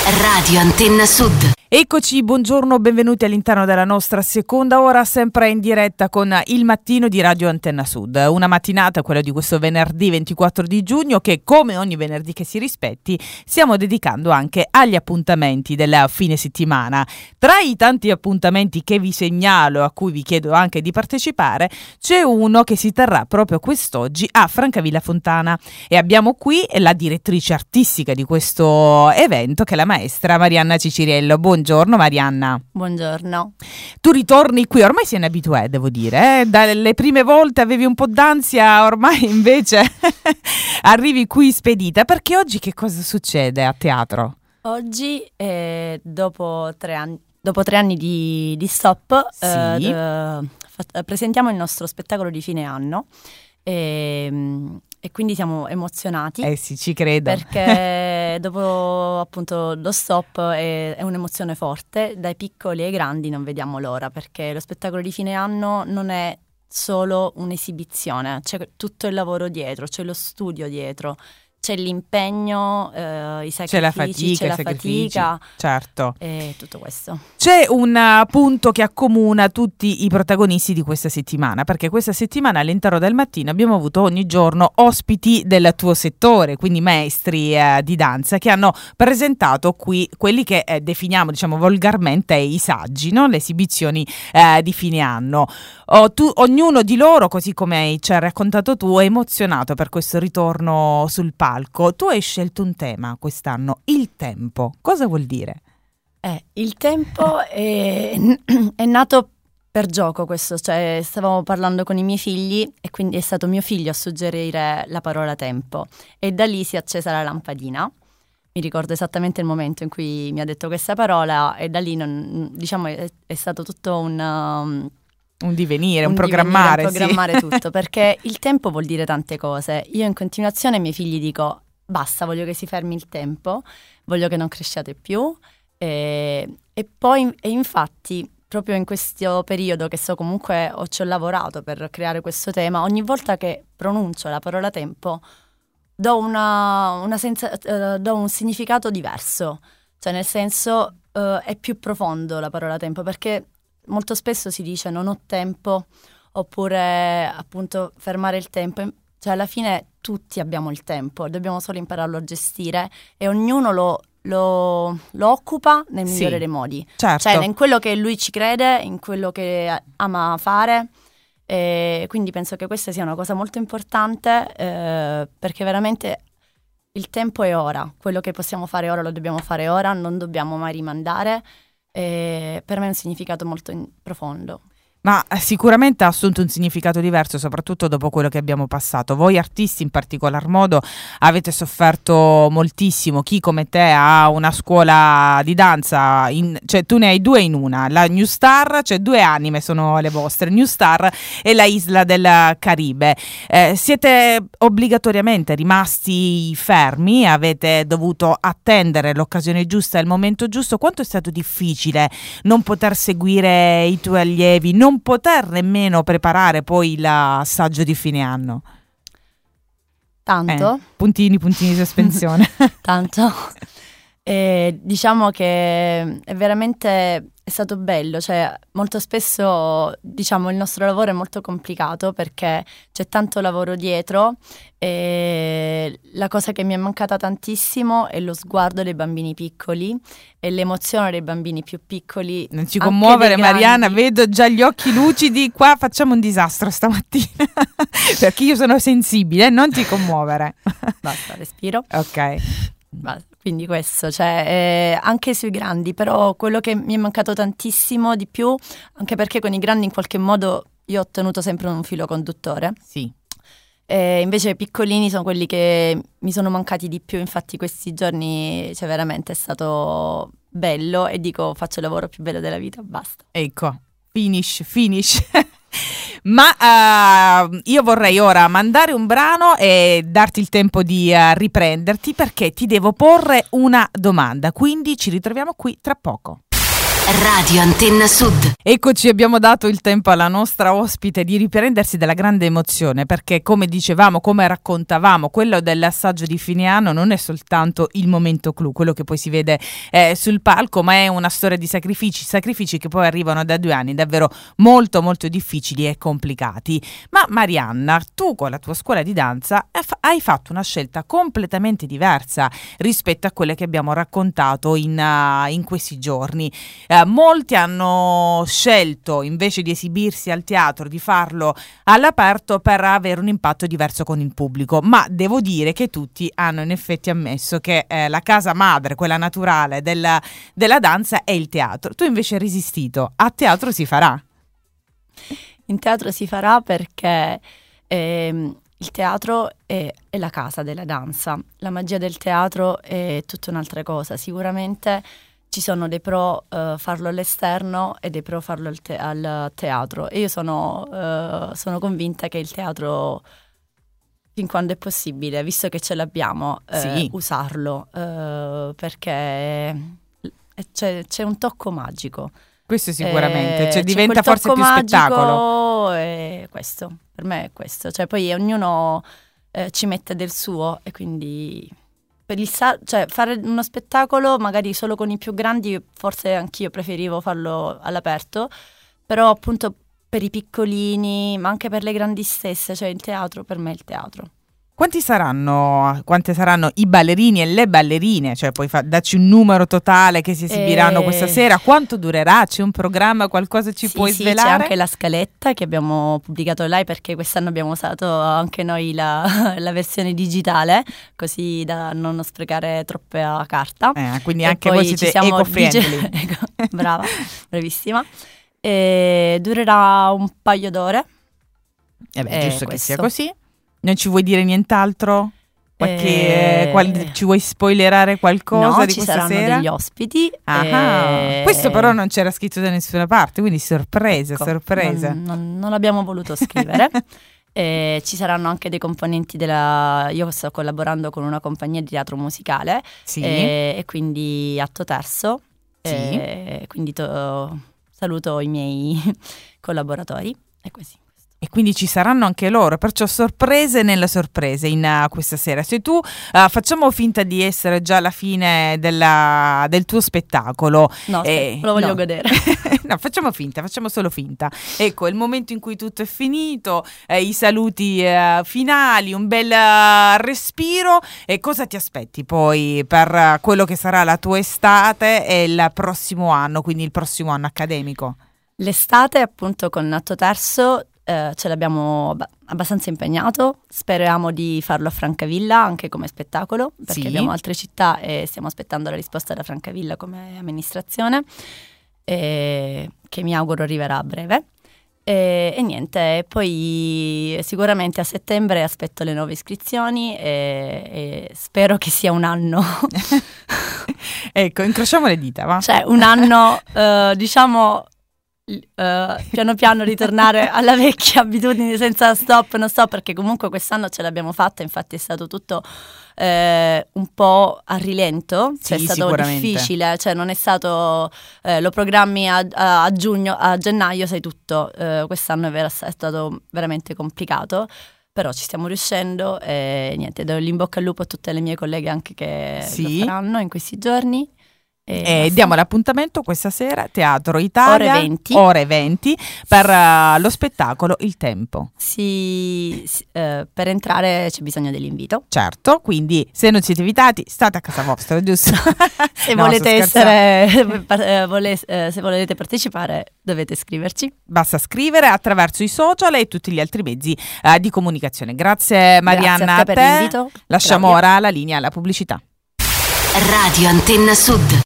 Radio Antenna Sud. Eccoci, buongiorno, benvenuti all'interno della nostra seconda ora, sempre in diretta con il mattino di Radio Antenna Sud. Una mattinata, quella di questo venerdì 24 di giugno, che come ogni venerdì che si rispetti stiamo dedicando anche agli appuntamenti della fine settimana. Tra i tanti appuntamenti che vi segnalo, a cui vi chiedo anche di partecipare, c'è uno che si terrà proprio quest'oggi a Francavilla Fontana e abbiamo qui la direttrice artistica di questo evento, che è la maestra Marianna Ciciriello. Buongiorno Marianna. Buongiorno. Tu ritorni qui, ormai sei un'abituée, devo dire, dalle prime volte avevi un po' d'ansia, ormai invece arrivi qui spedita, perché oggi che cosa succede a teatro? Oggi, dopo 3 anni di stop, Sì. presentiamo il nostro spettacolo di fine anno e quindi siamo emozionati. Sì, ci credo. Perché dopo appunto lo stop è un'emozione forte, dai piccoli ai grandi non vediamo l'ora, perché lo spettacolo di fine anno non è solo un'esibizione, c'è tutto il lavoro dietro, c'è lo studio dietro, c'è l'impegno, i sacrifici, c'è la fatica, certo. E tutto questo. C'è un punto che accomuna tutti i protagonisti di questa settimana, perché questa settimana all'interno del mattino abbiamo avuto ogni giorno ospiti del tuo settore, quindi maestri di danza, che hanno presentato qui quelli che definiamo, diciamo volgarmente, i saggi, no? Le esibizioni di fine anno. Ognuno di loro, così come ci hai raccontato tu, è emozionato per questo ritorno sul palco. Tu hai scelto un tema quest'anno, il tempo. Cosa vuol dire? Il tempo è nato per gioco questo, cioè stavamo parlando con i miei figli e quindi è stato mio figlio a suggerire la parola tempo e da lì si è accesa la lampadina. Mi ricordo esattamente il momento in cui mi ha detto questa parola e da lì è stato tutto un divenire, un programmare sì. Tutto, perché il tempo vuol dire tante cose. Io in continuazione ai miei figli dico basta, voglio che si fermi il tempo, voglio che non cresciate più e infatti proprio in questo periodo che ci ho lavorato per creare questo tema, ogni volta che pronuncio la parola tempo do un significato diverso, cioè nel senso è più profondo la parola tempo, perché molto spesso si dice non ho tempo, oppure appunto fermare il tempo, cioè alla fine tutti abbiamo il tempo, dobbiamo solo impararlo a gestire e ognuno lo occupa nel migliore dei modi, certo. Cioè in quello che lui ci crede, in quello che ama fare, e quindi penso che questa sia una cosa molto importante, perché veramente il tempo è ora, quello che possiamo fare ora lo dobbiamo fare ora, non dobbiamo mai rimandare. Per me è un significato molto profondo. Ma sicuramente ha assunto un significato diverso, soprattutto dopo quello che abbiamo passato. Voi artisti in particolar modo avete sofferto moltissimo. Chi come te ha una scuola di danza, cioè tu ne hai due in una, la New Star, cioè due anime sono le vostre, New Star e la Isla del Caribe. Siete obbligatoriamente rimasti fermi, avete dovuto attendere l'occasione giusta e il momento giusto. Quanto è stato difficile non poter seguire i tuoi allievi, non poter nemmeno preparare poi l'assaggio di fine anno? Tanto. Puntini di sospensione. Tanto. Diciamo che è stato bello, cioè molto spesso diciamo il nostro lavoro è molto complicato perché c'è tanto lavoro dietro e la cosa che mi è mancata tantissimo è lo sguardo dei bambini piccoli e l'emozione dei bambini più piccoli. Non ci commuovere Marianna, vedo già gli occhi lucidi, qua facciamo un disastro stamattina perché io sono sensibile, non ti commuovere. Basta, respiro. Ok. Quindi questo, cioè anche sui grandi, però quello che mi è mancato tantissimo di più, anche perché con i grandi in qualche modo io ho tenuto sempre un filo conduttore. Sì. Invece i piccolini sono quelli che mi sono mancati di più, infatti questi giorni cioè veramente è stato bello e dico faccio il lavoro più bello della vita, basta. Ecco, finish. Ma io vorrei ora mandare un brano e darti il tempo di riprenderti perché ti devo porre una domanda, quindi ci ritroviamo qui tra poco. Radio Antenna Sud. Eccoci, abbiamo dato il tempo alla nostra ospite di riprendersi dalla grande emozione, perché come dicevamo, come raccontavamo, quello dell'assaggio di fine anno non è soltanto il momento clou, quello che poi si vede sul palco, ma è una storia di sacrifici che poi arrivano da 2 anni davvero molto molto difficili e complicati. Ma Marianna, tu con la tua scuola di danza hai fatto una scelta completamente diversa rispetto a quelle che abbiamo raccontato in questi giorni. Molti hanno scelto, invece di esibirsi al teatro, di farlo all'aperto per avere un impatto diverso con il pubblico, ma devo dire che tutti hanno in effetti ammesso che la casa madre, quella naturale della danza, è il teatro. Tu invece hai resistito. A teatro si farà? In teatro si farà perché il teatro è la casa della danza. La magia del teatro è tutta un'altra cosa. Sicuramente ci sono dei pro farlo all'esterno e dei pro farlo al teatro. E io sono convinta che il teatro, fin quando è possibile, visto che ce l'abbiamo, Sì. usarlo, perché c'è un tocco magico. Questo sicuramente, C'è diventa quel forse tocco più spettacolo. magico, e questo, per me è questo. Cioè poi ognuno ci mette del suo, e quindi cioè fare uno spettacolo magari solo con i più grandi, forse anch'io preferivo farlo all'aperto, però appunto per i piccolini, ma anche per le grandi stesse, cioè il teatro, per me è il teatro. Quante saranno i ballerini e le ballerine? Cioè puoi darci un numero totale che si esibiranno questa sera? Quanto durerà? C'è un programma, qualcosa ci puoi svelare? C'è anche la scaletta che abbiamo pubblicato online, perché quest'anno abbiamo usato anche noi la versione digitale, così da non sprecare troppa carta. Quindi E anche poi voi siete eco-friendly. Brava, bravissima. E durerà un paio d'ore. Giusto che sia questo. così. Non ci vuoi dire nient'altro? Ci vuoi spoilerare qualcosa No, di ci questa saranno sera? degli ospiti. Questo però non c'era scritto da nessuna parte, quindi sorpresa. Non l'abbiamo voluto scrivere. Ci saranno anche dei componenti io sto collaborando con una compagnia di teatro musicale, Sì. E quindi Atto Terzo. Sì. Quindi saluto i miei collaboratori. E così. E quindi ci saranno anche loro, perciò sorprese nella sorpresa in questa sera. Se tu facciamo finta di essere già alla fine del tuo spettacolo. No, lo voglio godere. No, facciamo solo finta. Ecco, è il momento in cui tutto è finito, i saluti finali, un bel respiro. E cosa ti aspetti poi per quello che sarà la tua estate e il prossimo anno, quindi il prossimo anno accademico? L'estate, appunto, con Atto Terzo ce l'abbiamo abbastanza impegnato. Speriamo di farlo a Francavilla anche come spettacolo, perché Sì. abbiamo altre città e stiamo aspettando la risposta da Francavilla come amministrazione, che mi auguro arriverà a breve. E niente, poi sicuramente a settembre aspetto le nuove iscrizioni e spero che sia un anno. Ecco, incrociamo le dita, va? Cioè un anno, diciamo, piano piano ritornare alla vecchia abitudine senza non stop, perché comunque quest'anno ce l'abbiamo fatta, infatti è stato tutto un po' a rilento, cioè Sì, è stato sicuramente. difficile, cioè non è stato lo programmi a giugno, a gennaio sai tutto. Quest'anno è stato veramente complicato, però ci stiamo riuscendo e niente, do l'in bocca al lupo a tutte le mie colleghe anche che Sì. lo faranno in questi giorni. E diamo l'appuntamento questa sera, Teatro Italia, ore 20. per lo spettacolo Il Tempo. Per entrare c'è bisogno dell'invito. Certo, quindi se non siete invitati state a casa vostra, giusto? Se No, volete sto scherzando. se volete partecipare dovete scriverci. Basta scrivere attraverso i social e tutti gli altri mezzi di comunicazione. Grazie Marianna, Grazie a te per l'invito. Lasciamo Claudia. ora la linea alla pubblicità. Radio Antenna Sud.